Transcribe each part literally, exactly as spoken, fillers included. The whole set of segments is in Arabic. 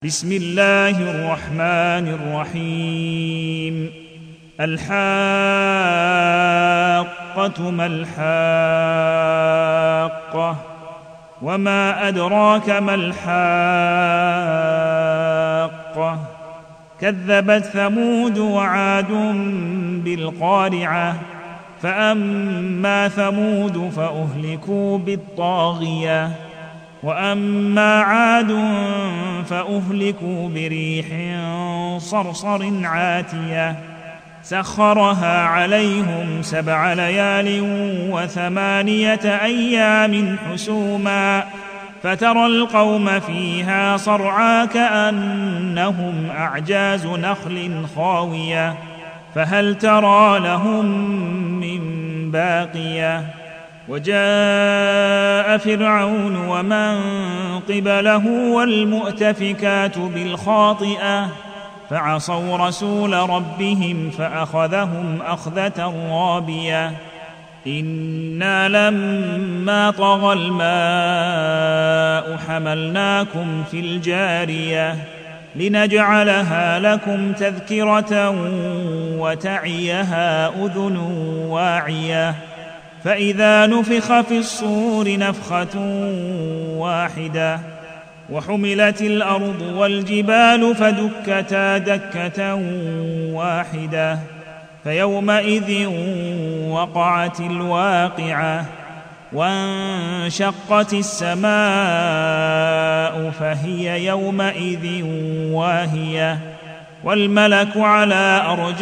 بسم الله الرحمن الرحيم. الحاقة ما الحاقة وما أدراك ما الحاقة كذبت ثمود وعاد بالقارعة فأما ثمود فأهلكوا بالطاغية وأما عاد فأهلكوا بريح صرصر عاتية سخرها عليهم سبع ليال وثمانية أيام حسوما فترى القوم فيها صرعى كأنهم أعجاز نخل خاوية فهل ترى لهم من باقية وجاء فرعون ومن قبله والمؤتفكات بالخاطئة فعصوا رسول ربهم فأخذهم أخذة رابية إنا لما طغى الماء حملناكم في الجارية لنجعلها لكم تذكرة وتعيها أذن واعية فإذا نفخ في الصور نفخة واحدة وحملت الأرض والجبال فدكتا دكة واحدة فيومئذ وقعت الواقعة وانشقت السماء فهي يومئذ واهية والملك على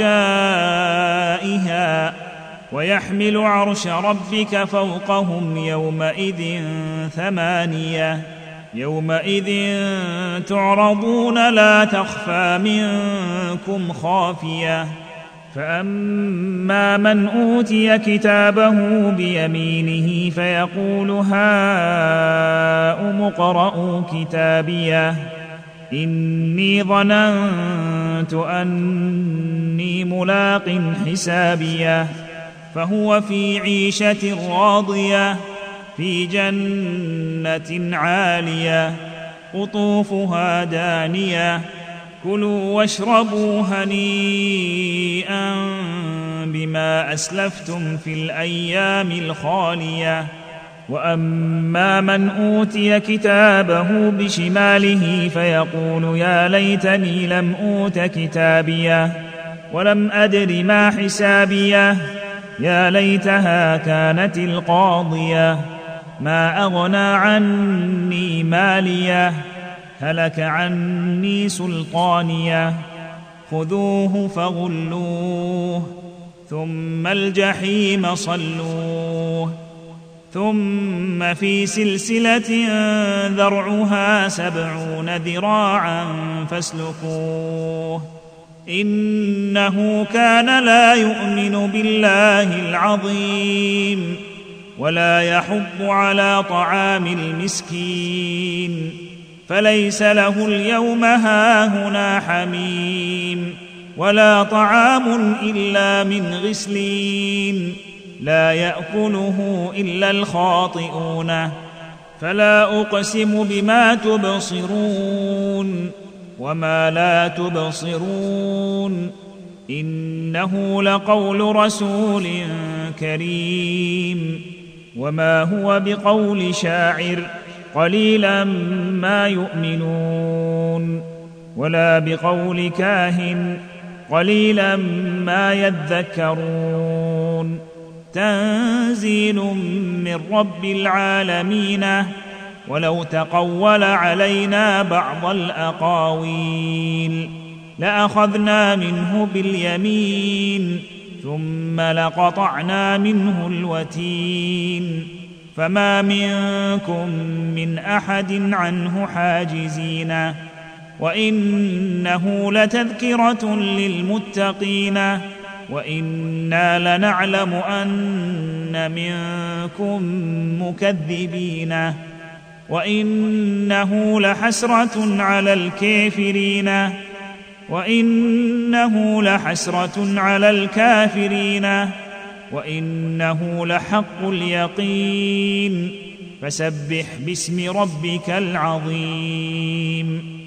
أرجائها ويحمل عرش ربك فوقهم يومئذ ثمانية يومئذ تعرضون لا تخفى منكم خافية فأما من أوتي كتابه بيمينه فيقول هاؤم اقرءوا كتابيه إني ظننت أني ملاق حسابيه فهو في عيشة راضية في جنة عالية قطوفها دانية كلوا واشربوا هنيئا بما أسلفتم في الأيام الخالية وأما من أوتي كتابه بشماله فيقول يا ليتني لم أوت كتابيه ولم أدر ما حسابيه يا ليتها كانت القاضية ما أغنى عني ماليه هلك عني سلطانيه خذوه فغلوه ثم الجحيم صلوه ثم في سلسلة ذرعها سبعون ذراعا فاسلكوه إنه كان لا يؤمن بالله العظيم ولا يحض على طعام المسكين فليس له اليوم هاهنا حميم ولا طعام إلا من غسلين لا يأكله إلا الخاطئون فلا أقسم بما تبصرون وما لا تبصرون إنه لقول رسول كريم وما هو بقول شاعر قليلا ما يؤمنون ولا بقول كاهن قليلا ما يذكرون تنزيل من رب العالمين ولو تقول علينا بعض الأقاويل لأخذنا منه باليمين ثم لقطعنا منه الوتين فما منكم من أحد عنه حاجزين وإنه لتذكرة للمتقين وإنا لنعلم أن منكم مكذبين وإنه لحسرة على الكافرين وإنه لحسرة على الكافرين وإنه لحق اليقين فسبح باسم ربك العظيم.